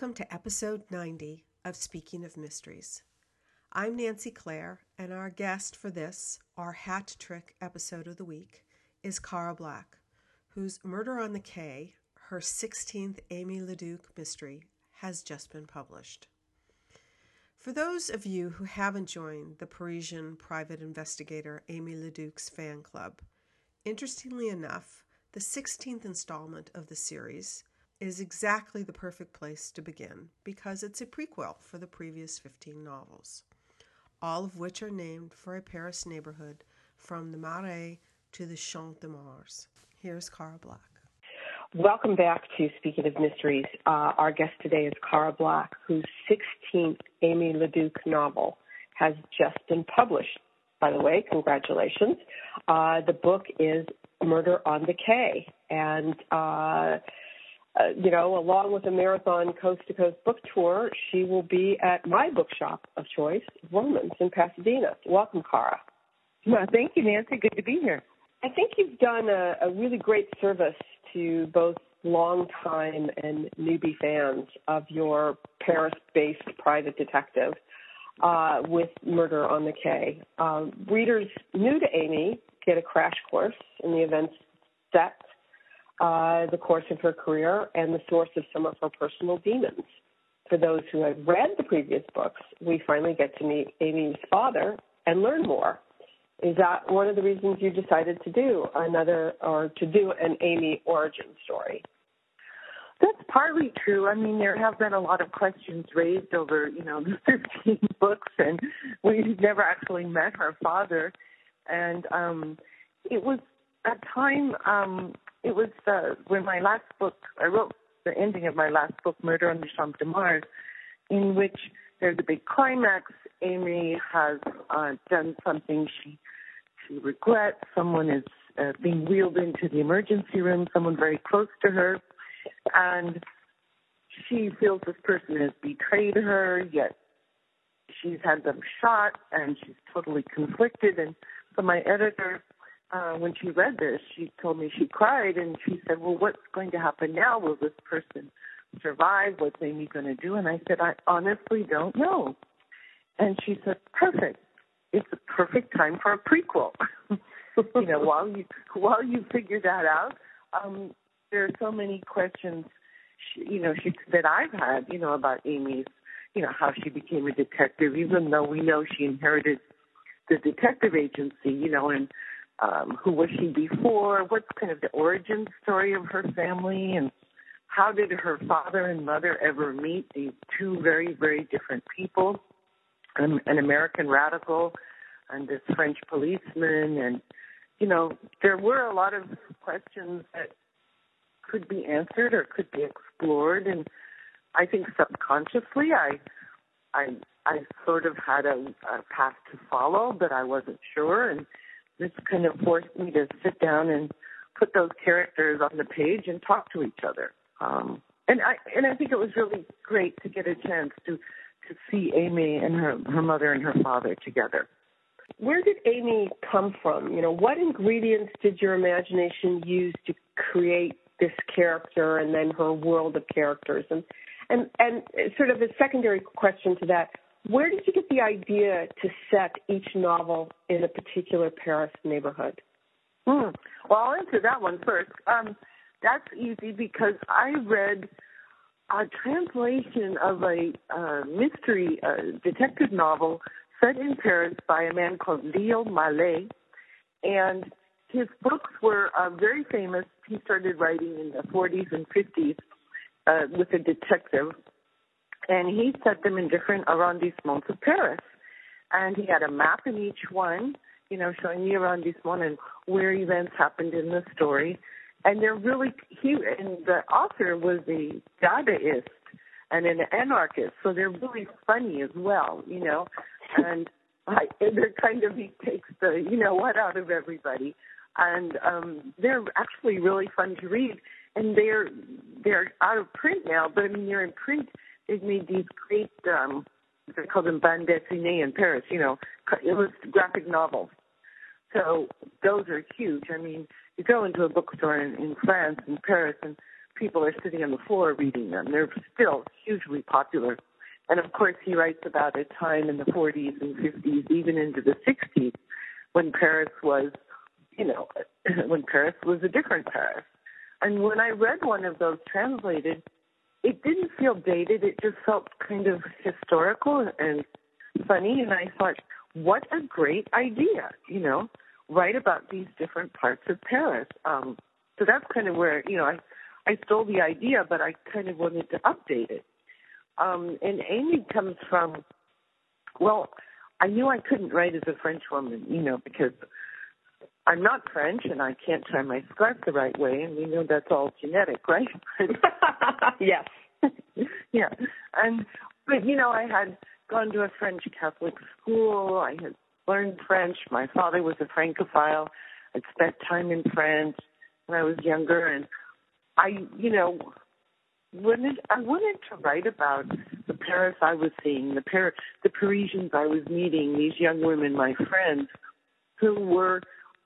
Welcome to episode 90 of Speaking of Mysteries. I'm Nancy Claire, and our guest for this, our hat trick episode of the week, is Cara Black, whose Murder on the K, her 16th Amy LeDuc mystery, has just been published. For those of you who haven't joined the Parisian private investigator Amy LeDuc's fan club, interestingly enough, the 16th installment of the series is exactly the perfect place to begin because it's a prequel for the previous 15 novels, all of which are named for a Paris neighborhood from the Marais to the Champ de Mars. Here's Cara Black. Welcome back to Speaking of Mysteries. Our guest today is Cara Black, whose 16th Amy LeDuc novel has just been published. By the way, congratulations. The book is Murder on the K, and along with a marathon coast-to-coast book tour, she will be at my bookshop of choice, Romans in Pasadena. Welcome, Cara. Well, thank you, Nancy. Good to be here. I think you've done a really great service to both longtime and newbie fans of your Paris-based private detective with Murder on the K. Readers new to Amy get a crash course in the events set the course of her career and the source of some of her personal demons. For those who have read the previous books, we finally get to meet Amy's father and learn more. Is that one of the reasons you decided to do an Amy origin story? That's partly true. I mean, there have been a lot of questions raised over, the 15 books, and we've never actually met her father. And it was a time, when my last book, I wrote the ending of my last book, Murder on the Champ de Mars, in which there's a big climax. Amy has done something she regrets. Someone is being wheeled into the emergency room, someone very close to her, and she feels this person has betrayed her, yet she's had them shot, and she's totally conflicted. And so my editor, when she read this, she told me she cried, and she said, well, what's going to happen now? Will this person survive? What's Amy going to do? And I said, I honestly don't know. And she said, perfect. It's a perfect time for a prequel. While you figure that out, there are so many questions, that I've had, about Amy's, how she became a detective, even though we know she inherited the detective agency, and who was she before? What's kind of the origin story of her family? And how did her father and mother ever meet? These two very, very different people, an American radical and this French policeman. And, there were a lot of questions that could be answered or could be explored. And I think subconsciously I sort of had a path to follow, but I wasn't sure. And this kind of forced me to sit down and put those characters on the page and talk to each other. And I think it was really great to get a chance to see Amy and her mother and her father together. Where did Amy come from? What ingredients did your imagination use to create this character and then her world of characters? And sort of a secondary question to that, where did you get the idea to set each novel in a particular Paris neighborhood? Well, I'll answer that one first. That's easy because I read a translation of a mystery detective novel set in Paris by a man called Leo Malet, and his books were very famous. He started writing in the 40s and 50s with a detective, and he set them in different arrondissements of Paris. And he had a map in each one, showing the arrondissement and where events happened in the story. And they're really cute. And the author was a Dadaist and an anarchist, so they're really funny as well, And they're kind of, he takes the, what out of everybody. And they're actually really fun to read. And they're out of print now, but they're in print. They've made these great, they call them bande dessinée in Paris, it was graphic novels. So those are huge. You go into a bookstore in France, in Paris, and people are sitting on the floor reading them. They're still hugely popular. And, of course, he writes about a time in the 40s and 50s, even into the 60s, when Paris was, when Paris was a different Paris. And when I read one of those translated, it didn't feel dated. It just felt kind of historical and funny. And I thought, what a great idea, write about these different parts of Paris. So that's kind of where, I stole the idea, but I kind of wanted to update it. And Amy comes from, I knew I couldn't write as a French woman, because I'm not French and I can't tie my scarf the right way, and we know that's all genetic, right? Yes. Yeah. But I had gone to a French Catholic school. I had learned French. My father was a Francophile. I'd spent time in France when I was younger, and I wanted to write about the Paris I was seeing, the Parisians I was meeting, these young women, my friends, who were,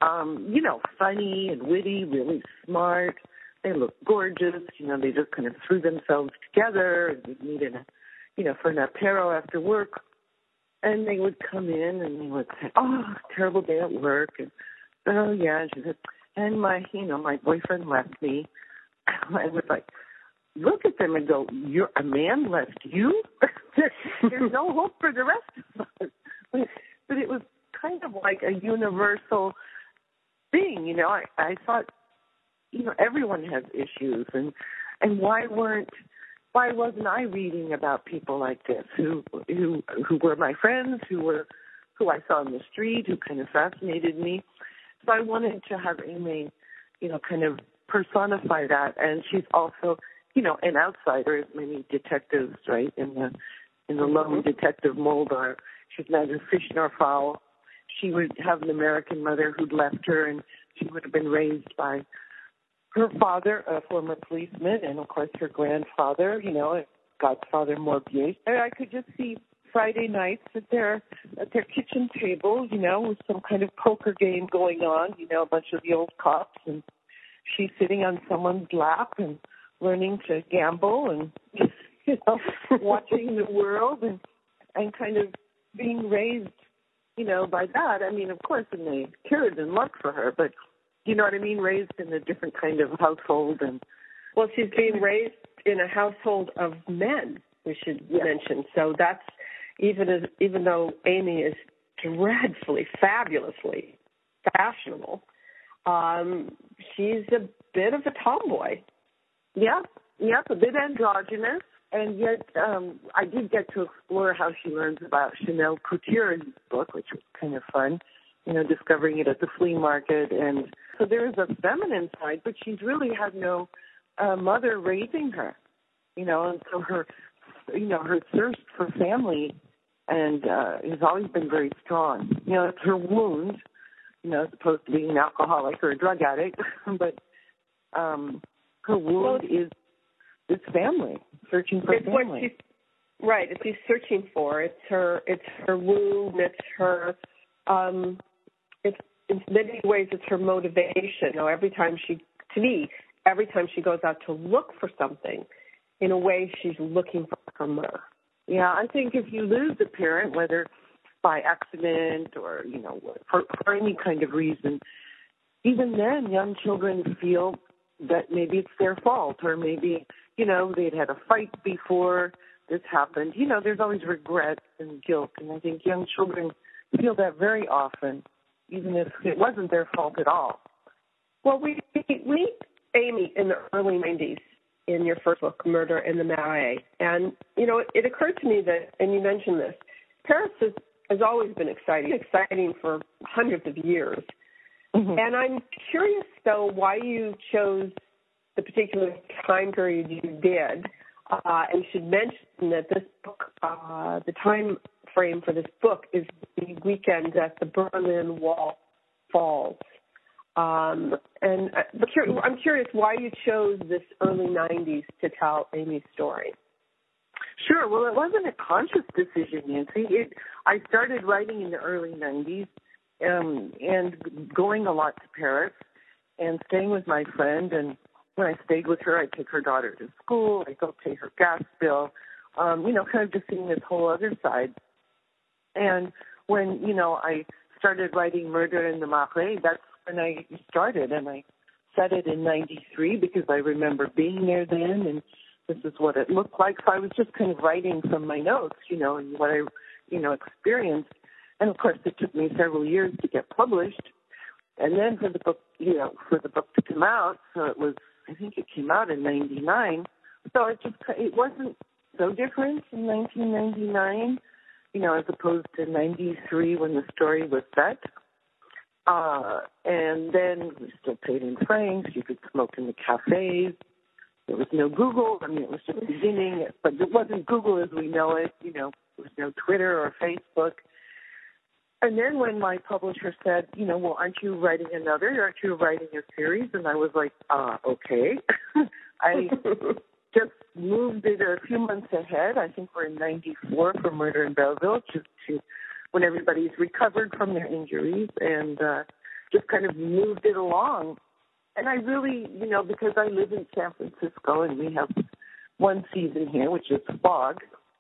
funny and witty, really smart. They looked gorgeous. They just kind of threw themselves together and would meet for an apéro after work. And they would come in and they would say, "Oh, terrible day at work." And, "Oh, yeah." And she said, "And my boyfriend left me." I was like, look at them and go, "A man left you?" There's no hope for the rest of us. But it was kind of like a universal thing, I thought, everyone has issues, and why wasn't I reading about people like this who were my friends, who I saw on the street, who kind of fascinated me. So I wanted to have Amy, kind of personify that, and she's also, an outsider, as many detectives, right, in the lone detective mold are. She's neither fish nor fowl. She would have an American mother who'd left her, and she would have been raised by her father, a former policeman, and, of course, her grandfather, Godfather Morbier. And I could just see Friday nights at their kitchen table, with some kind of poker game going on, a bunch of the old cops, and she's sitting on someone's lap and learning to gamble and, watching the world and kind of being raised, by that. I mean, of course, in the Puritan luck for her, but you know what I mean? Raised in a different kind of household. Well, she's being raised in a household of men, we should mention. So that's, even though Amy is dreadfully, fabulously fashionable, she's a bit of a tomboy. Yeah, a bit androgynous. And yet I did get to explore how she learns about Chanel Couture in this book, which was kind of fun, discovering it at the flea market. And so there is a feminine side, but she's really had no mother raising her, and so her thirst for family and has always been very strong. It's her wound, as opposed to being an alcoholic or a drug addict, but her wound is family, searching for family. Right, it's she's searching for. It's her wound. It's her. It's in many ways it's her motivation. Every time she goes out to look for something, in a way she's looking for her mother. Yeah, I think if you lose a parent, whether by accident or for any kind of reason, even then young children feel that maybe it's their fault, or maybe they'd had a fight before this happened. There's always regret and guilt, and I think young children feel that very often, even if it wasn't their fault at all. Well, we meet Amy in the early 90s in your first book, Murder in the Marais. And, it occurred to me that, and you mentioned this, Paris has always been exciting for hundreds of years. Mm-hmm. And I'm curious, though, why you chose the particular time period you did. And should mention that this book, the time frame for this book is the weekend that the Berlin Wall falls. And I'm curious why you chose this early 90s to tell Amy's story. Sure. Well, it wasn't a conscious decision, Nancy. I started writing in the early 90s and going a lot to Paris and staying with my friend and when I stayed with her, I'd take her daughter to school, I'd go pay her gas bill, kind of just seeing this whole other side. And when, I started writing Murder in the Marais, that's when I started. And I said it in 93 because I remember being there then, and this is what it looked like. So I was just kind of writing from my notes, and what I, experienced. And of course, it took me several years to get published. And then for the book, to come out, so I think it came out in 99. So it wasn't so different in 1999, as opposed to 93 when the story was set. And then we still paid in francs. You could smoke in the cafes. There was no Google. I mean, it was just beginning, but it wasn't Google as we know it. There was no Twitter or Facebook. And then when my publisher said, well, aren't you writing another? Aren't you writing a series? And I was like, okay. I just moved it a few months ahead. I think we're in 94 for Murder in Belleville, just to when everybody's recovered from their injuries, and just kind of moved it along. And I really, because I live in San Francisco and we have one season here, which is fog.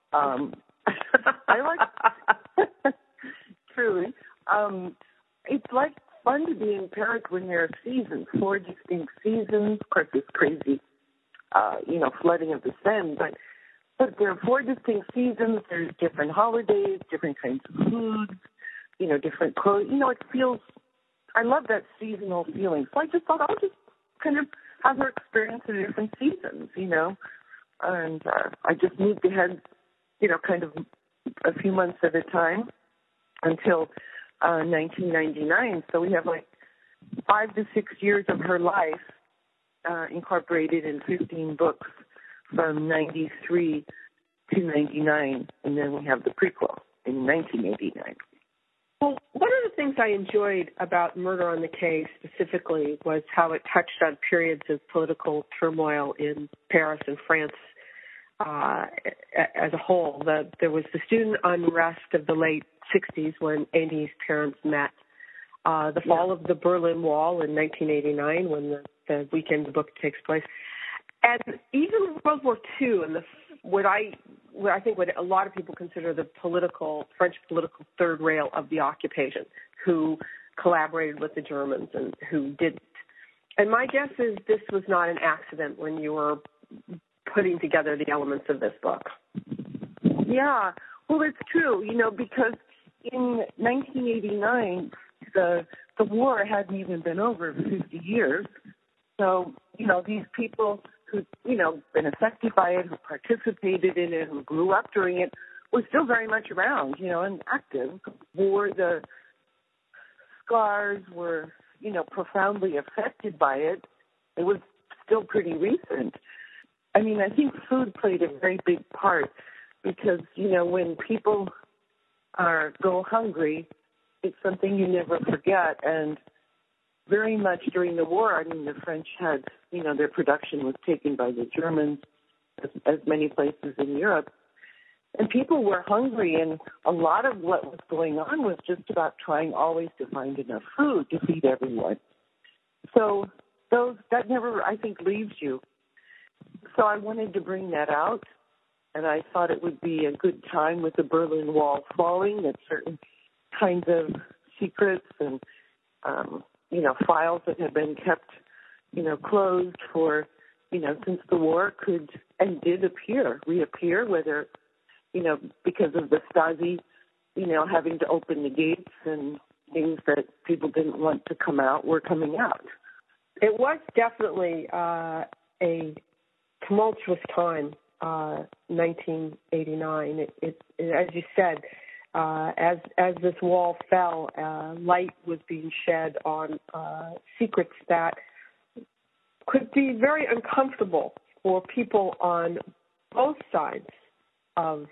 I like truly. It's like fun to be in Paris when there are seasons, 4 distinct seasons. Of course, it's crazy, flooding of the Seine, but there are 4 distinct seasons. There's different holidays, different kinds of foods, different clothes. It feels, I love that seasonal feeling. So I just thought I'll just kind of have her experience the different seasons, and I just moved ahead, kind of a few months at a time until 1999. So we have like 5 to 6 years of her life incorporated in 15 books from 93 to 99, and then we have the prequel in 1989. Well, one of the things I enjoyed about Murder on the Quai specifically was how it touched on periods of political turmoil in Paris and France as a whole. There was the student unrest of the late 60s when Amy's parents met. The fall of the Berlin Wall in 1989 when the weekend the book takes place. And even World War II and what I think a lot of people consider the French political third rail of the occupation, who collaborated with the Germans and who didn't. And my guess is this was not an accident when you were putting together the elements of this book. Yeah, well, it's true, because in 1989, the war hadn't even been over 50 years. So, these people who, been affected by it, who participated in it, who grew up during it, were still very much around, and active. The scars were, profoundly affected by it. It was still pretty recent. I mean, I think food played a very big part because, when people go hungry, it's something you never forget. And very much during the war, the French had, their production was taken by the Germans, as many places in Europe. And people were hungry, and a lot of what was going on was just about trying always to find enough food to feed everyone. So that never, I think, leaves you. So I wanted to bring that out, and I thought it would be a good time with the Berlin Wall falling, that certain kinds of secrets and, files that have been kept, closed for, since the war could and did reappear, whether, because of the Stasi, having to open the gates and things that people didn't want to come out were coming out. It was definitely a tumultuous time, 1989. It as you said, as this wall fell, light was being shed on secrets that could be very uncomfortable for people on both sides of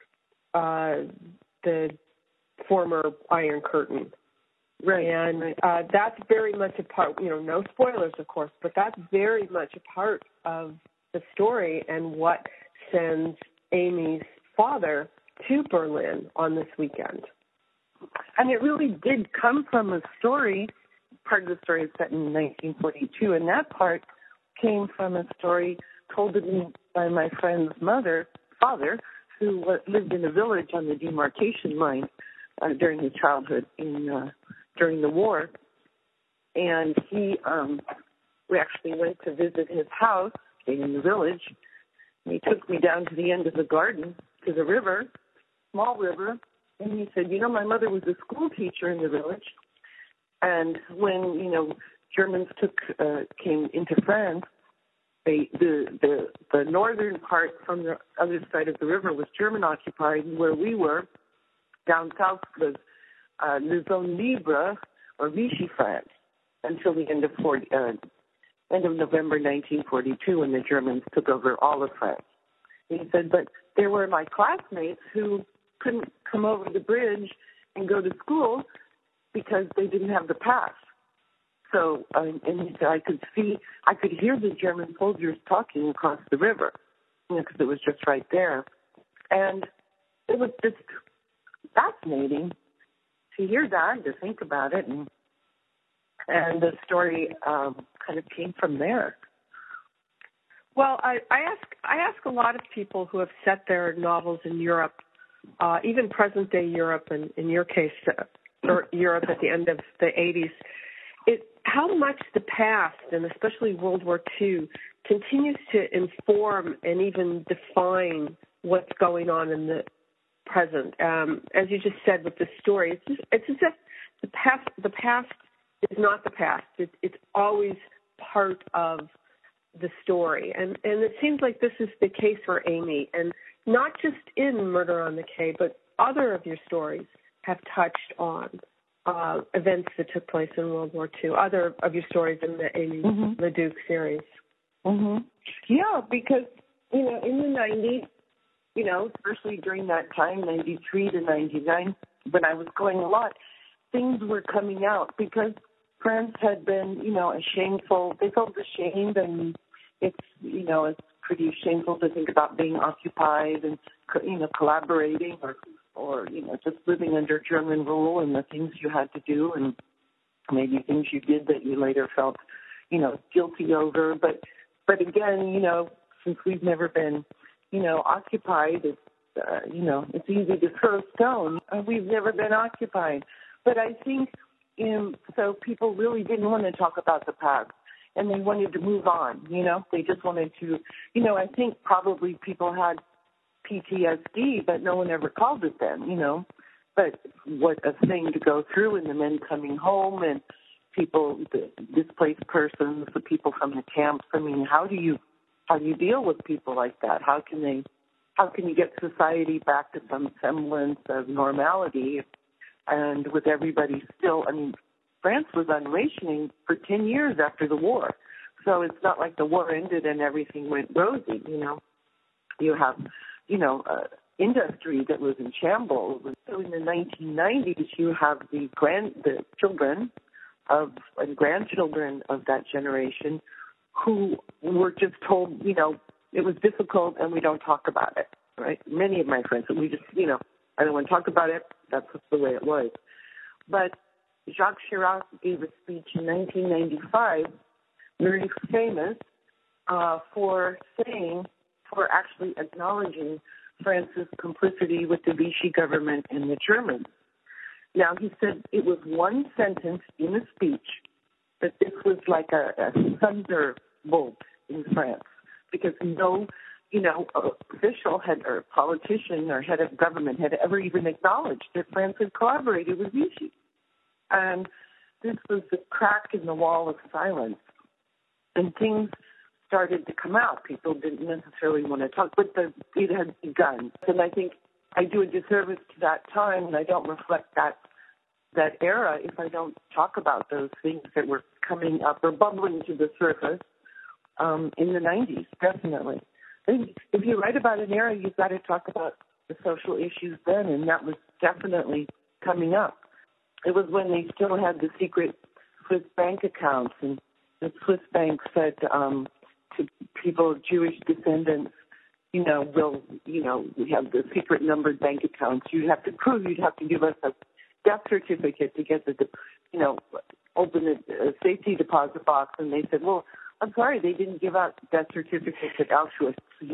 the former Iron Curtain. Right. And that's very much a part, no spoilers, of course, but that's very much a part of the story and what sends Amy's father to Berlin on this weekend. And it really did come from a story. Part of the story is set in 1942, and that part came from a story told to me by my friend's father, who lived in a village on the demarcation line during his childhood during the war. And we actually went to visit his house in the village. And he took me down to the end of the garden to the river, small river. And he said, my mother was a school teacher in the village. And when, Germans came into France, the northern part from the other side of the river was German occupied, and where we were down south was the Zone Libre or Vichy France until the end of November 1942, when the Germans took over all of France. And he said, but there were my classmates who couldn't come over the bridge and go to school because they didn't have the pass. So, and he said, I could hear the German soldiers talking across the river, because it was just right there. And it was just fascinating to hear that, to think about it, and the story kind of came from there. Well, I ask a lot of people who have set their novels in Europe, even present-day Europe, and in your case, or Europe at the end of the 80s, how much the past, and especially World War II, continues to inform and even define what's going on in the present. As you just said with the story, it's as if the past is not the past. It's always part of the story. And it seems like this is the case for Amy. And not just in Murder on the K, but other of your stories have touched on events that took place in World War II, other of your stories in the Amy LeDuc series. Mm-hmm. Yeah, because, in the 90s, especially during that time, 93 to 99, when I was going a lot, things were coming out because France had been, they felt ashamed, and it's pretty shameful to think about being occupied and, collaborating or just living under German rule and the things you had to do and maybe things you did that you later felt, guilty over. But again, since we've never been, occupied, it's easy to throw stones. We've never been occupied. But I think, so people really didn't want to talk about the past, and they wanted to move on, They just wanted to, I think probably people had PTSD, but no one ever called it then, But what a thing to go through, and the men coming home and people, the displaced persons, the people from the camps. I mean, how do you deal with people like that? How can you get society back to some semblance of normality? And with everybody still, France was on rationing for 10 years after the war. So it's not like the war ended and everything went rosy, You have, industry that was in shambles. So in the 1990s, you have the children and grandchildren of that generation who were just told, it was difficult and we don't talk about it, right? Many of my friends, we just, I don't want to talk about it. That's the way it was. But Jacques Chirac gave a speech in 1995, very famous, for actually acknowledging France's complicity with the Vichy government and the Germans. Now, he said it was one sentence in a speech, but this was like a thunderbolt in France, because no, official or politician or head of government had ever even acknowledged that France had collaborated with Vichy. And this was the crack in the wall of silence. And things started to come out. People didn't necessarily want to talk, but it had begun. And I think I do a disservice to that time, and I don't reflect that era if I don't talk about those things that were coming up or bubbling to the surface in the 90s, definitely. I think if you write about an era, you've got to talk about the social issues then, and that was definitely coming up. It was when they still had the secret Swiss bank accounts, and the Swiss bank said to people of Jewish descendants, we have the secret numbered bank accounts. You'd have to give us a death certificate to get open a safety deposit box. And they said, well, I'm sorry they didn't give out death certificates at Auschwitz,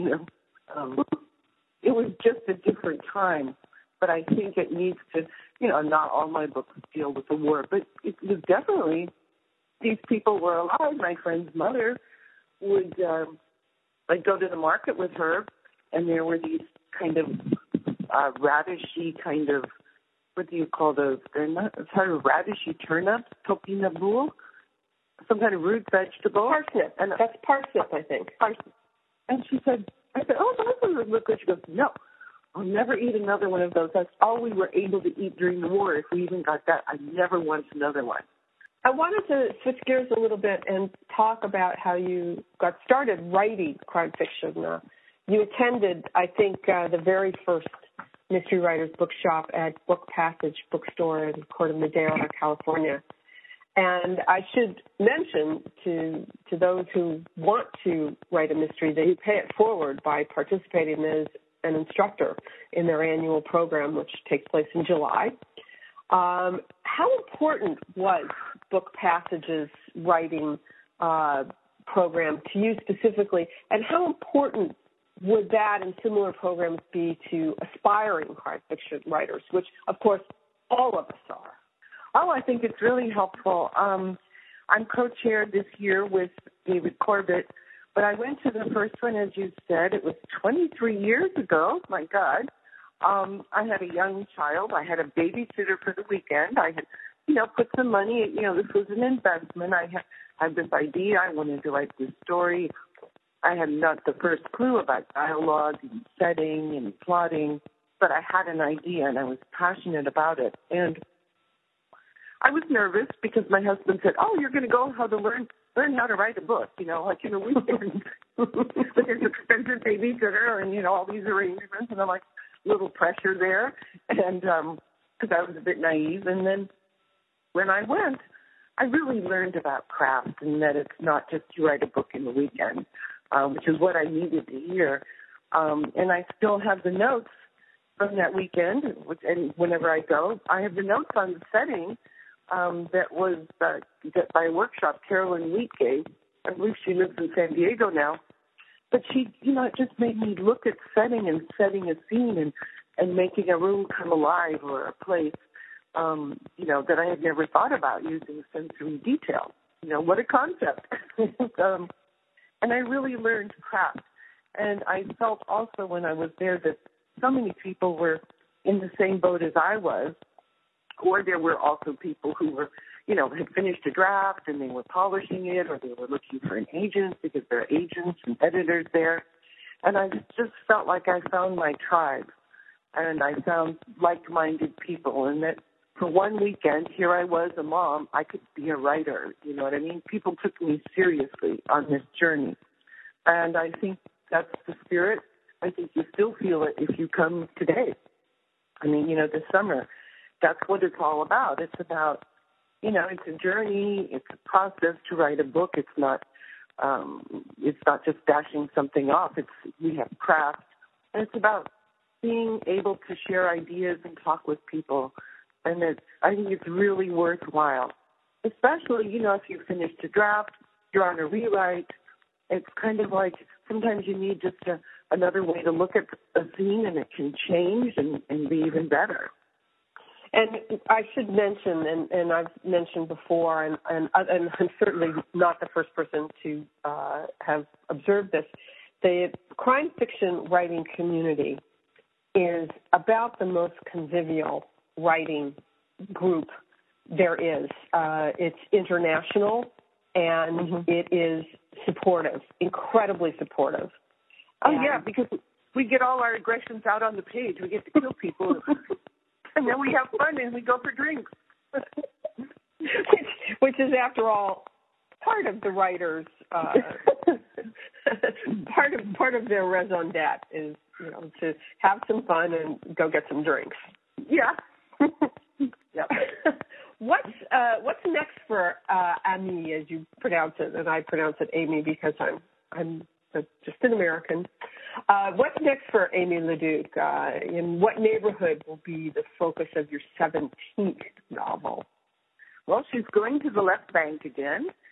It was just a different time. But I think it needs to, not all my books deal with the war, but it was definitely, these people were alive. My friend's mother would, I'd go to the market with her, and there were these kind of radishy kind of, what do you call those? They're not sort of radishy turnips, topinambour, some kind of root vegetable. Parsnip. And that's parsnip, I think. Parsnip. And I said, oh, those ones look good. She goes, no, I'll never eat another one of those. That's all we were able to eat during the war. If we even got that, I never want another one. I wanted to switch gears a little bit and talk about how you got started writing crime fiction. You attended, I think, the very first Mystery Writers Bookshop at Book Passage Bookstore in Corte Madera, California. And I should mention to those who want to write a mystery that you pay it forward by participating as an instructor in their annual program, which takes place in July. How important was Book Passage's writing program to you specifically, and how important would that and similar programs be to aspiring crime fiction writers, which, of course, all of us are? Oh, I think it's really helpful. I'm co-chaired this year with David Corbett, but I went to the first one, as you said. It was 23 years ago. My God. I had a young child. I had a babysitter for the weekend. I had, put some money. This was an investment. I had this idea. I wanted to write this story. I had not the first clue about dialogue and setting and plotting, but I had an idea and I was passionate about it. And I was nervous because my husband said, "Oh, you're going to go how to learn how to write a book, like in a weekend with this expensive babysitter and all these arrangements." And I'm like, little pressure there, and because I was a bit naive. And then when I went, I really learned about craft and that it's not just you write a book in the weekend, which is what I needed to hear. And I still have the notes from that weekend, and whenever I go, I have the notes on the setting that was that by a workshop Carolyn Wheat gave. I believe she lives in San Diego now. But she, it just made me look at setting and setting a scene and making a room come alive or a place, that I had never thought about using sensory detail. What a concept. And I really learned craft. And I felt also when I was there that so many people were in the same boat as I was, or there were also people who were, had finished a draft and they were polishing it, or they were looking for an agent because there are agents and editors there. And I just felt like I found my tribe, and I found like-minded people, and that for one weekend, here I was, a mom, I could be a writer, you know what I mean? People took me seriously on this journey. And I think that's the spirit. I think you still feel it if you come today. I mean, this summer, that's what it's all about. It's about, it's a journey. It's a process to write a book. It's not just dashing something off. We have craft, and it's about being able to share ideas and talk with people. And I think it's really worthwhile, especially, if you finished a draft, you're on a rewrite. It's kind of like sometimes you need just another way to look at a scene, and it can change and be even better. And I should mention, and I've mentioned before, and I'm certainly not the first person to have observed this, the crime fiction writing community is about the most convivial writing group there is. It's international, and it is supportive, incredibly supportive. Oh, yeah, because we get all our aggressions out on the page. We get to kill people. And then we have fun and we go for drinks. which is, after all, part of the writer's part of their raison d'etre is, to have some fun and go get some drinks. Yeah. Yep. What's next for Amy, as you pronounce it, and I pronounce it Amy because I'm just an American. What's next for Amy LeDuc? In what neighborhood will be the focus of your 17th novel? Well, she's going to the left bank again,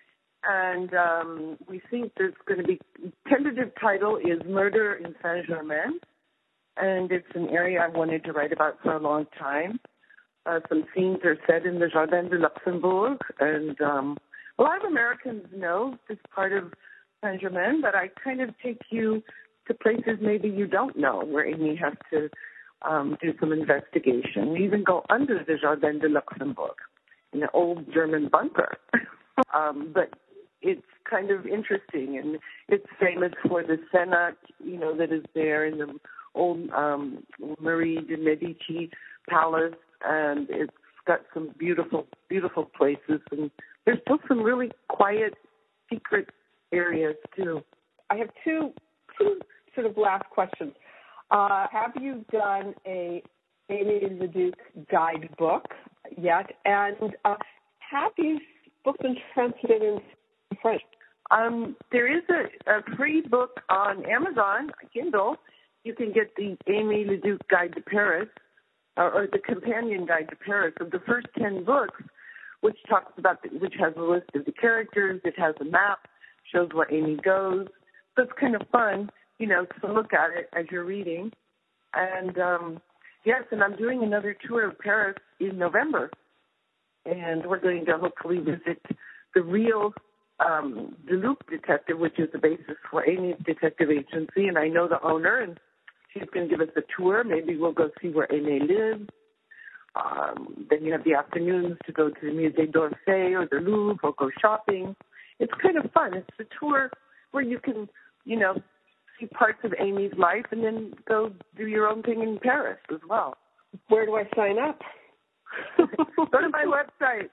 and we think there's going to be, tentative title is Murder in Saint-Germain, and it's an area I wanted to write about for a long time. Some scenes are set in the Jardin de Luxembourg, and a lot of Americans know this part of Saint-Germain, but I kind of take you to places maybe you don't know, where Amy has to do some investigation. We even go under the Jardin de Luxembourg in an old German bunker. But it's kind of interesting, and it's famous for the Senate, that is there in the old Marie de Medici Palace, and it's got some beautiful, beautiful places, and there's still some really quiet, secret areas too. I have two sort of last questions. Have you done a Amy LeDuc guidebook yet? And have these books been translated in French? There is a free book on Amazon, Kindle. You can get the Amy LeDuc Guide to Paris, or the Companion Guide to Paris of the first 10 books, which has a list of the characters. It has a map, shows where Amy goes. So it's kind of fun, to look at it as you're reading. And yes, and I'm doing another tour of Paris in November, and we're going to hopefully visit the real Deluc Detective, which is the basis for Amy's detective agency, and I know the owner, and she's going to give us a tour. Maybe we'll go see where Amy lives. Then you have the afternoons to go to the Musée d'Orsay or the Louvre or go shopping. It's kind of fun. It's a tour where you can, see parts of Amy's life and then go do your own thing in Paris as well. Where do I sign up? Go to my website.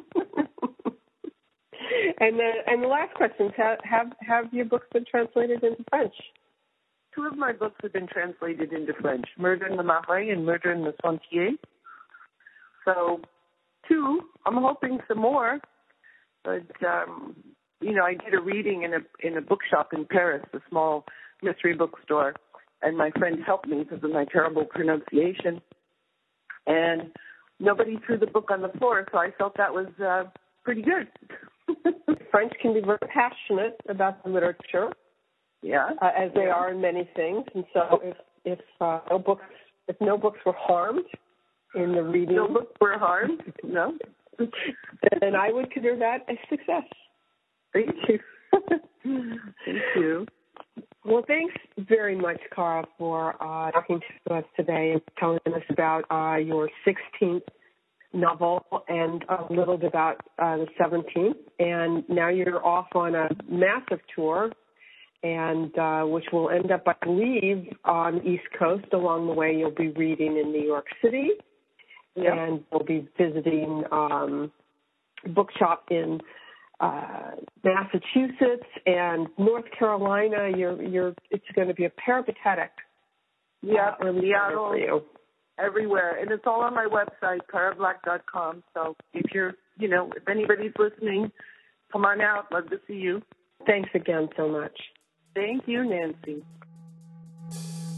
And the last question is, have your books been translated into French? 2 of my books have been translated into French, Murder in the Marais and Murder in the Sentier. So 2, I'm hoping some more. But, I did a reading in a bookshop in Paris, a small mystery bookstore, and my friend helped me because of my terrible pronunciation. And nobody threw the book on the floor, so I felt that was pretty good. French can be very passionate about the literature, as they are in many things. And so, if no books were harmed in the reading, no books were harmed, no, then I would consider that a success. Thank you. Thank you. Well, thanks very much, Cara, for talking to us today and telling us about your 16th novel and a little bit about the 17th. And now you're off on a massive tour, and which will end up, I believe, on the East Coast. Along the way, you'll be reading in New York City, and you'll be visiting bookshop in Massachusetts and North Carolina. It's going to be a peripatetic Seattle, for you. Everywhere, and it's all on my website, carablack.com. So if if anybody's listening, come on out. Love to see you. Thanks again so much. Thank you, Nancy.